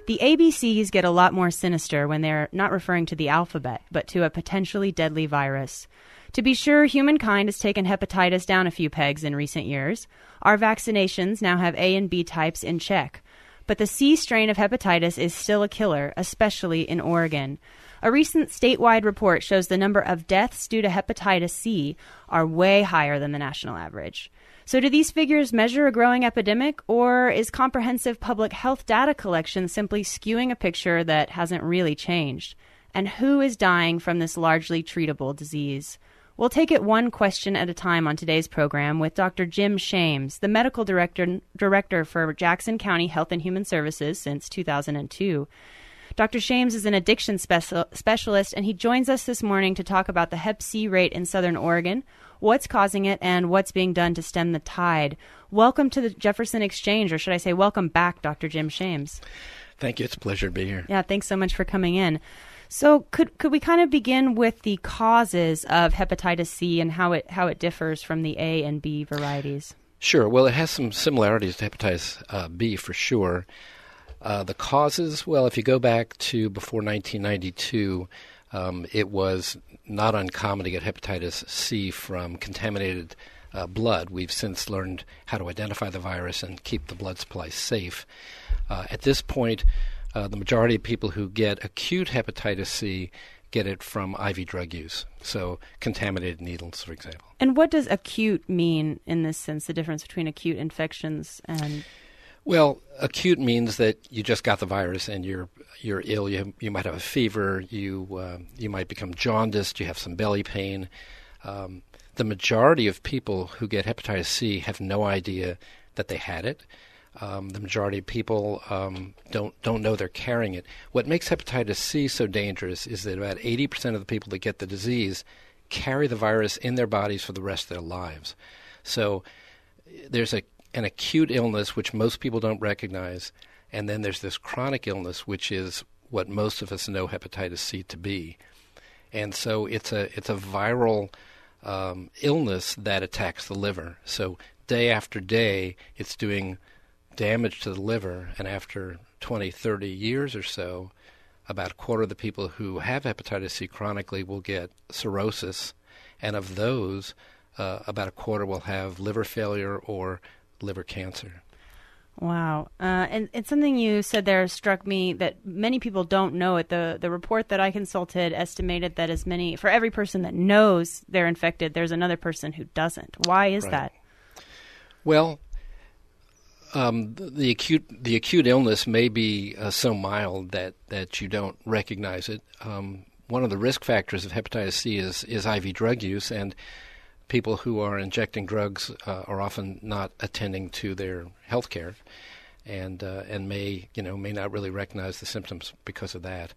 The ABCs get a lot more sinister when they're not referring to the alphabet, but to a potentially deadly virus. To be sure, humankind has taken hepatitis down a few pegs in recent years. Our vaccinations now have A and B types in check. But the C strain of hepatitis is still a killer, especially in Oregon. A recent statewide report shows the number of deaths due to hepatitis C are way higher than the national average. So do these figures measure a growing epidemic, or is comprehensive public health data collection simply skewing a picture that hasn't really changed? And who is dying from this largely treatable disease? We'll take it one question at a time on today's program with Dr. Jim Shames, the medical director for Jackson County Health and Human Services since 2002. Dr. Shames is an addiction specialist, and he joins us this morning to talk about the Hep C rate in Southern Oregon, what's causing it, and what's being done to stem the tide. Welcome to the Jefferson Exchange, or should I say welcome back, Dr. Jim Shames. Thank you. It's a pleasure to be here. Yeah, thanks so much for coming in. So could we kind of begin with the causes of hepatitis C and how it differs from the A and B varieties? Sure. Well, it has some similarities to hepatitis B for sure. The causes, well, if you go back to before 1992, it was not uncommon to get hepatitis C from contaminated blood. We've since learned how to identify the virus and keep the blood supply safe. At this point, the majority of people who get acute hepatitis C get it from IV drug use, so contaminated needles, for example. And what does acute mean in this sense, the difference between acute infections and... Well, acute means that you just got the virus and you're ill. You might have a fever. You might become jaundiced. You have some belly pain. The majority of people who get hepatitis C have no idea that they had it. The majority of people don't know they're carrying it. What makes hepatitis C so dangerous is that about 80% of the people that get the disease carry the virus in their bodies for the rest of their lives. So there's an acute illness which most people don't recognize, and then there's this chronic illness which is what most of us know hepatitis C to be. And so it's a viral illness that attacks the liver. So day after day it's doing damage to the liver, and after 20, 30 years or so, about a quarter of the people who have hepatitis C chronically will get cirrhosis, and of those, about a quarter will have liver failure or liver cancer. Wow. And something you said there struck me that many people don't know it. The report that I consulted estimated that as many, for every person that knows they're infected, there's another person who doesn't. Why is that? Well, the acute illness may be so mild that you don't recognize it. One of the risk factors of hepatitis C is IV drug use, and people who are injecting drugs are often not attending to their health care, and may not really recognize the symptoms because of that.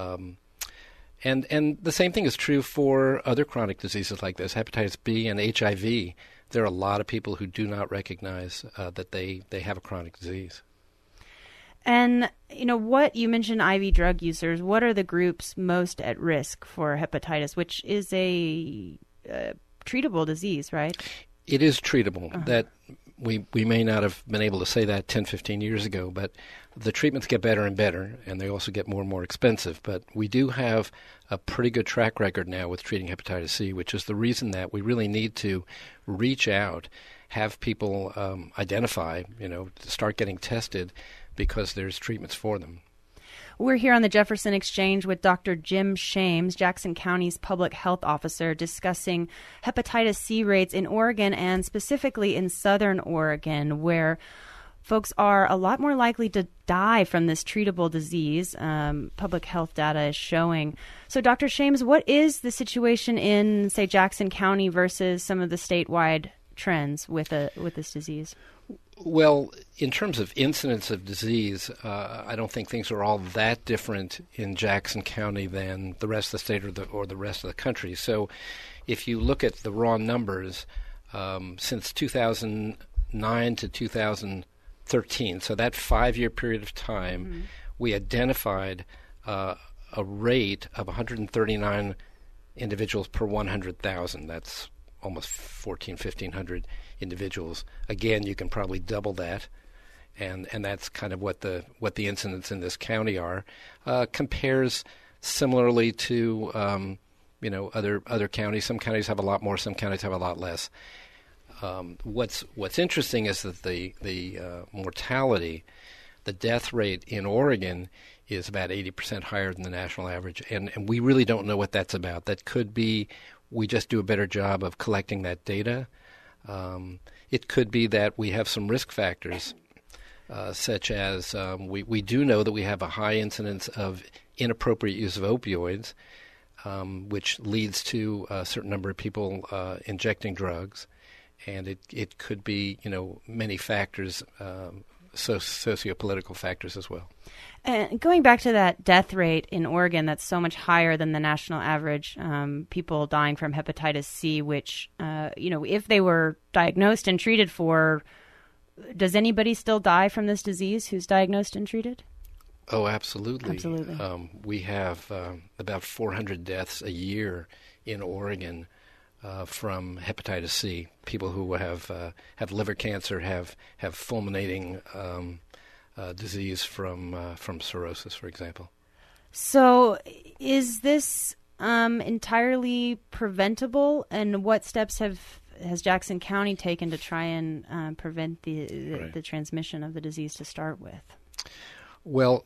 And the same thing is true for other chronic diseases like this, hepatitis B and HIV. There are a lot of people who do not recognize that they have a chronic disease. And, what you mentioned IV drug users, what are the groups most at risk for hepatitis, which is a treatable disease, right? It is treatable. Uh-huh. That we may not have been able to say that 10, 15 years ago, but the treatments get better and better, and they also get more and more expensive. But we do have a pretty good track record now with treating hepatitis C, which is the reason that we really need to reach out, have people identify, start getting tested, because there's treatments for them. We're here on the Jefferson Exchange with Dr. Jim Shames, Jackson County's public health officer, discussing hepatitis C rates in Oregon and specifically in Southern Oregon, where folks are a lot more likely to die from this treatable disease. Public health data is showing. So, Dr. Shames, what is the situation in, say, Jackson County versus some of the statewide trends with this disease? Well, in terms of incidence of disease, I don't think things are all that different in Jackson County than the rest of the state or the rest of the country. So if you look at the raw numbers, since 2009 to 2013, so that 5-year period of time, mm-hmm. we identified a rate of 139 individuals per 100,000. That's almost 1,400, 1,500 individuals. Again, you can probably double that. and that's kind of what the incidents in this county are. Compares similarly to other counties. Some counties have a lot more. Some counties have a lot less. What's interesting is that the mortality, the death rate in Oregon is about 80% higher than the national average, and we really don't know what that's about. That could be we just do a better job of collecting that data. It could be that we have some risk factors, such as we do know that we have a high incidence of inappropriate use of opioids, which leads to a certain number of people injecting drugs, and it could be many factors, sociopolitical factors as well. And going back to that death rate in Oregon, that's so much higher than the national average, people dying from hepatitis C, which, if they were diagnosed and treated for, does anybody still die from this disease who's diagnosed and treated? Oh, absolutely. Absolutely. We have about 400 deaths a year in Oregon from hepatitis C. People who have liver cancer, have fulminating disease from cirrhosis, for example. So is this entirely preventable, and what steps has Jackson County taken to try and prevent the transmission of the disease to start with? Well,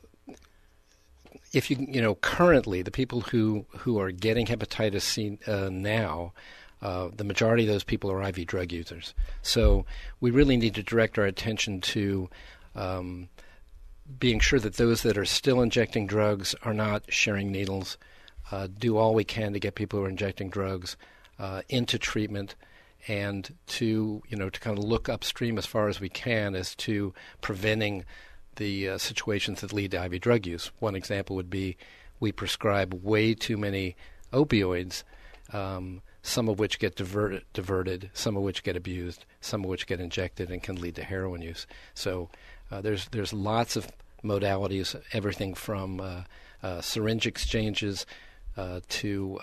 if currently the people who are getting hepatitis C now, the majority of those people are IV drug users. So we really need to direct our attention to being sure that those that are still injecting drugs are not sharing needles. Do all we can to get people who are injecting drugs into treatment, and to kind of look upstream as far as we can as to preventing the situations that lead to IV drug use. One example would be we prescribe way too many opioids, some of which get diverted, some of which get abused, some of which get injected and can lead to heroin use. So there's lots of modalities, everything from syringe exchanges to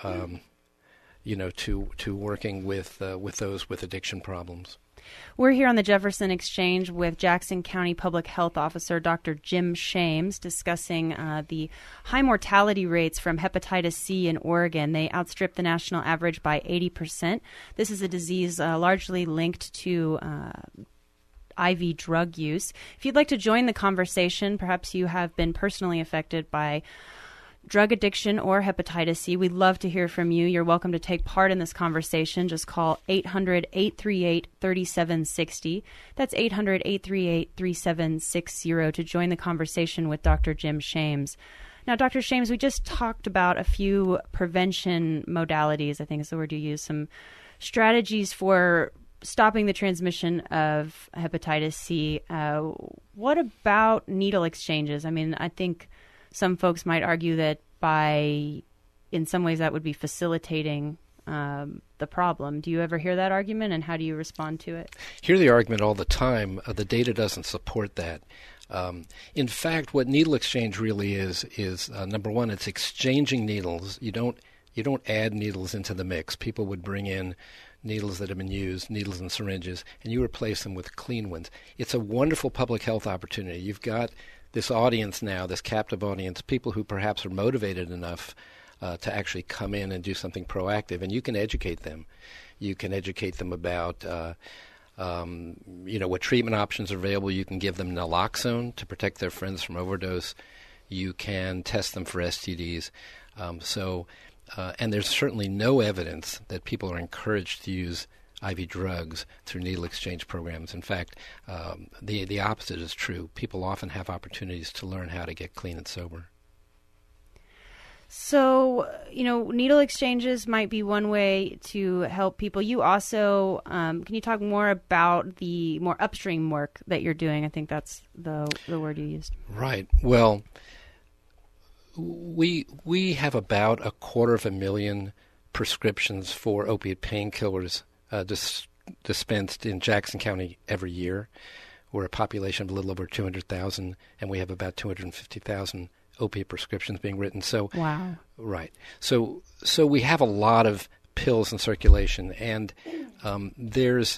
working with those with addiction problems. We're here on the Jefferson Exchange with Jackson County Public Health Officer Dr. Jim Shames discussing the high mortality rates from hepatitis C in Oregon. They outstrip the national average by 80%. This is a disease largely linked to IV drug use. If you'd like to join the conversation, perhaps you have been personally affected by drug addiction or hepatitis C, we'd love to hear from you. You're welcome to take part in this conversation. Just call 800-838-3760. That's 800-838-3760 to join the conversation with Dr. Jim Shames. Now, Dr. Shames, we just talked about a few prevention modalities, I think is the word you use, some strategies for stopping the transmission of hepatitis C. What about needle exchanges? I mean, I think some folks might argue that in some ways that would be facilitating the problem. Do you ever hear that argument, and how do you respond to it? Hear the argument all the time. The data doesn't support that. In fact, what needle exchange really is number one, it's exchanging needles. You don't add needles into the mix. People would bring in needles that have been used, needles and syringes, and you replace them with clean ones. It's a wonderful public health opportunity. You've got this audience now, this captive audience, people who perhaps are motivated enough to actually come in and do something proactive, and you can educate them. You can educate them about what treatment options are available. You can give them naloxone to protect their friends from overdose. You can test them for STDs. And there's certainly no evidence that people are encouraged to use IV drugs through needle exchange programs. In fact, the opposite is true. People often have opportunities to learn how to get clean and sober. So, needle exchanges might be one way to help people. You also, can you talk more about the more upstream work that you're doing? I think that's the word you used. Right. Well, we have about 250,000 prescriptions for opiate painkillers dispensed in Jackson County every year. We're a population of a little over 200,000, and we have about 250,000 opiate prescriptions being written. So, wow. Right. So we have a lot of pills in circulation, and there's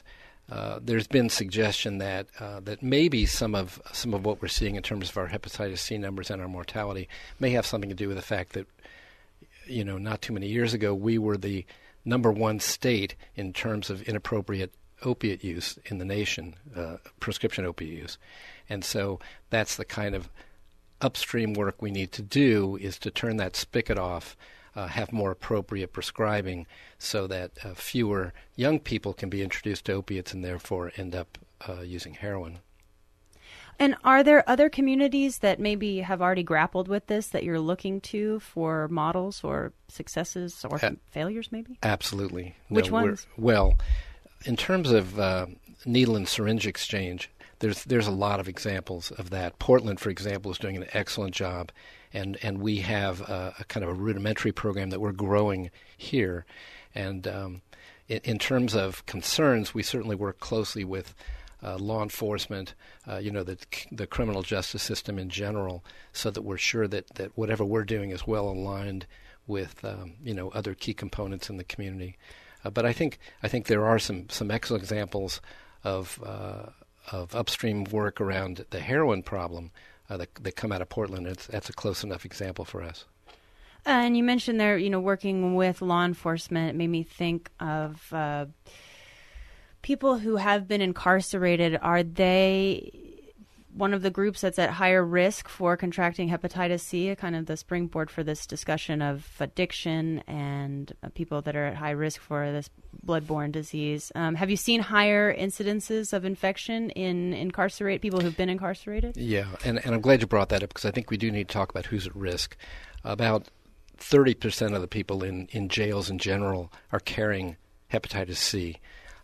there's been suggestion that that maybe some of what we're seeing in terms of our hepatitis C numbers and our mortality may have something to do with the fact that, not too many years ago, we were the number one state in terms of inappropriate opiate use in the nation, prescription opiate use. And so that's the kind of upstream work we need to do, is to turn that spigot off, have more appropriate prescribing so that fewer young people can be introduced to opiates and therefore end up using heroin. And are there other communities that maybe have already grappled with this that you're looking to for models or successes or failures maybe? Absolutely. Which ones? Well, in terms of needle and syringe exchange, there's a lot of examples of that. Portland, for example, is doing an excellent job, and we have a kind of a rudimentary program that we're growing here. And in terms of concerns, we certainly work closely with law enforcement, the criminal justice system in general, so that we're sure that whatever we're doing is well aligned with other key components in the community. But I think there are some excellent examples of upstream work around the heroin problem that come out of Portland. That's a close enough example for us. And you mentioned there, working with law enforcement. It made me think of people who have been incarcerated. Are they one of the groups that's at higher risk for contracting hepatitis C, kind of the springboard for this discussion of addiction and people that are at high risk for this bloodborne disease? Have you seen higher incidences of infection in people who've been incarcerated? Yeah, and I'm glad you brought that up, because I think we do need to talk about who's at risk. About 30% of the people in jails in general are carrying hepatitis C.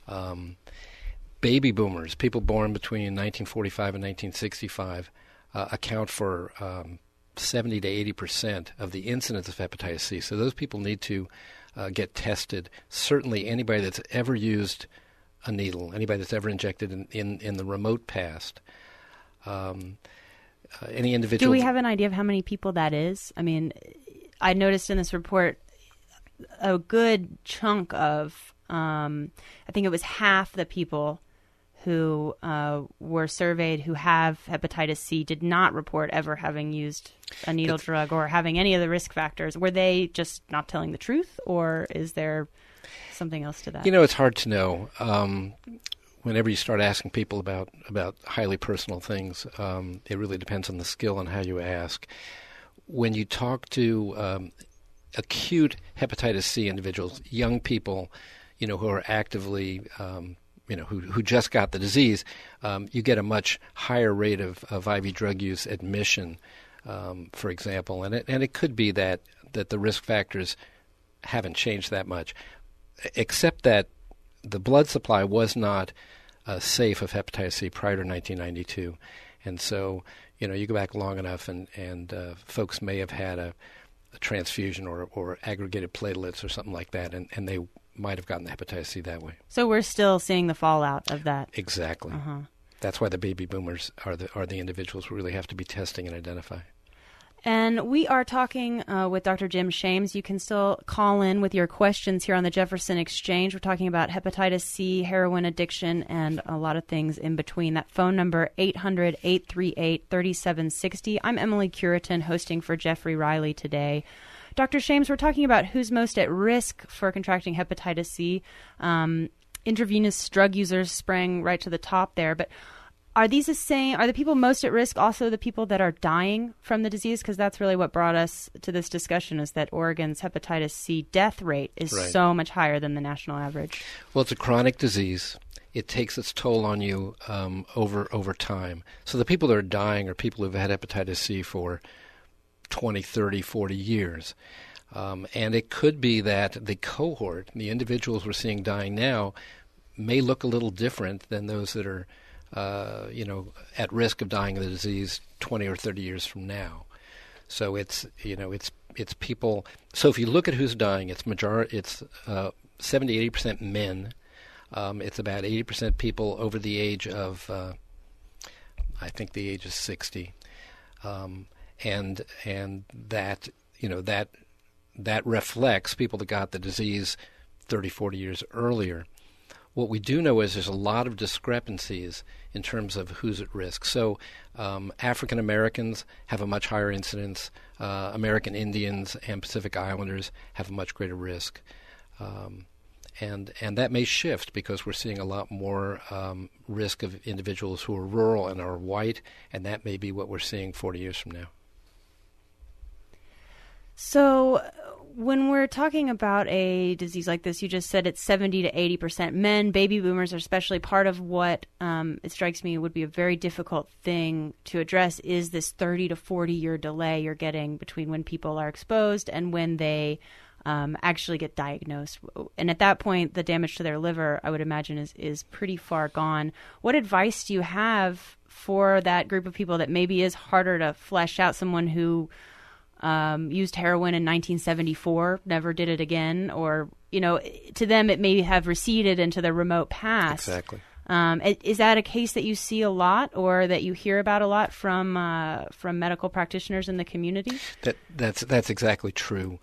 Baby boomers, people born between 1945 and 1965, account for 70 to 80% of the incidence of hepatitis C. So those people need to get tested. Certainly anybody that's ever used a needle, anybody that's ever injected in the remote past, any individual... Do we have an idea of how many people that is? I mean, I noticed in this report a good chunk of, I think it was half the people who were surveyed who have hepatitis C did not report ever having used a needle drug or having any of the risk factors. Were they just not telling the truth, or is there something else to that? It's hard to know. Whenever you start asking people about highly personal things, it really depends on the skill and how you ask. When you talk to acute hepatitis C individuals, young people, who are actively who just got the disease, you get a much higher rate of IV drug use admission, for example. And it could be that the risk factors haven't changed that much, except that the blood supply was not safe of hepatitis C prior to 1992. And so, you go back long enough and folks may have had a transfusion or aggregated platelets or something like that, and they might have gotten the hepatitis C that way. So we're still seeing the fallout of that. Exactly. Uh-huh. That's why the baby boomers are the individuals who really have to be testing and identify. And we are talking with Dr. Jim Shames. You can still call in with your questions here on the Jefferson Exchange. We're talking about hepatitis C, heroin addiction, and a lot of things in between. That phone number, 800-838-3760. I'm Emily Curitan, hosting for Jeffrey Riley today. Dr. Shames, we're talking about who's most at risk for contracting hepatitis C. Intravenous drug users sprang right to the top there, but are these the same? Are the people most at risk also the people that are dying from the disease? Because that's really what brought us to this discussion, is that Oregon's hepatitis C death rate is so much higher than the national average. Well, it's a chronic disease. It takes its toll on you over time. So the people that are dying are people who've had hepatitis C for 20, 30, 40 years. And it could be that the cohort, the individuals we're seeing dying now, may look a little different than those that are at risk of dying of the disease 20 or 30 years from now. So it's people. So if you look at who's dying, it's 70-80% men. It's about 80% people over the age of, I think the age is 60. And that reflects people that got the disease 30, 40 years earlier. What we do know is there's a lot of discrepancies in terms of who's at risk. So African Americans have a much higher incidence. American Indians and Pacific Islanders have a much greater risk. And that may shift because we're seeing a lot more risk of individuals who are rural and are white, and that may be what we're seeing 40 years from now. So when we're talking about a disease like this, you just said it's 70 to 80% men. Baby boomers are especially part of what it strikes me would be a very difficult thing to address is this 30 to 40-year delay you're getting between when people are exposed and when they actually get diagnosed. And at that point, the damage to their liver, I would imagine, is pretty far gone. What advice do you have for that group of people that maybe is harder to flesh out? Someone who used heroin in 1974, never did it again, or, to them it may have receded into the remote past. Exactly. Is that a case that you see a lot or that you hear about a lot from medical practitioners in the community? That's exactly true.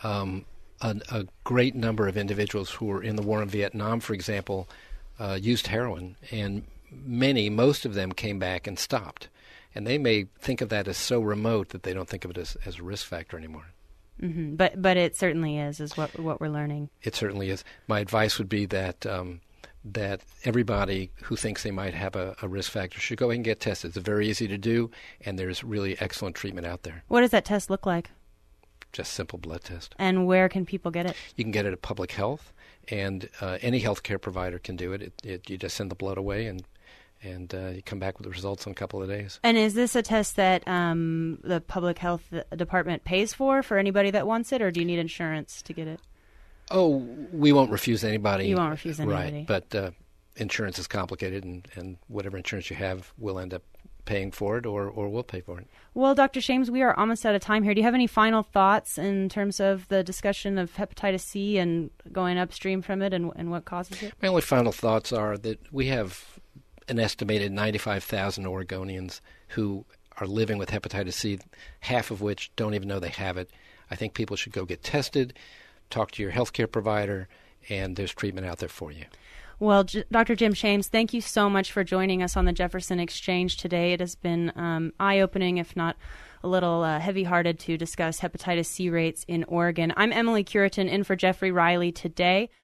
A great number of individuals who were in the war in Vietnam, for example, used heroin, and most of them came back and stopped. And they may think of that as so remote that they don't think of it as a risk factor anymore. Mm-hmm. But it certainly is what we're learning. It certainly is. My advice would be that that everybody who thinks they might have a risk factor should go ahead and get tested. It's very easy to do, and there's really excellent treatment out there. What does that test look like? Just simple blood test. And where can people get it? You can get it at Public Health, and any healthcare provider can do it. You just send the blood away, and you come back with the results in a couple of days. And is this a test that the public health department pays for anybody that wants it, or do you need insurance to get it? Oh, we won't refuse anybody. You won't refuse anybody. Right, but insurance is complicated, and whatever insurance you have will end up paying for it, or we'll pay for it. Well, Dr. Shames, we are almost out of time here. Do you have any final thoughts in terms of the discussion of hepatitis C and going upstream from it and what causes it? My only final thoughts are that we have an estimated 95,000 Oregonians who are living with hepatitis C, half of which don't even know they have it. I think people should go get tested, talk to your healthcare provider, and there's treatment out there for you. Well, Dr. Jim Shames, thank you so much for joining us on the Jefferson Exchange today. It has been eye-opening, if not a little heavy-hearted, to discuss hepatitis C rates in Oregon. I'm Emily Curitin in for Jeffrey Riley today.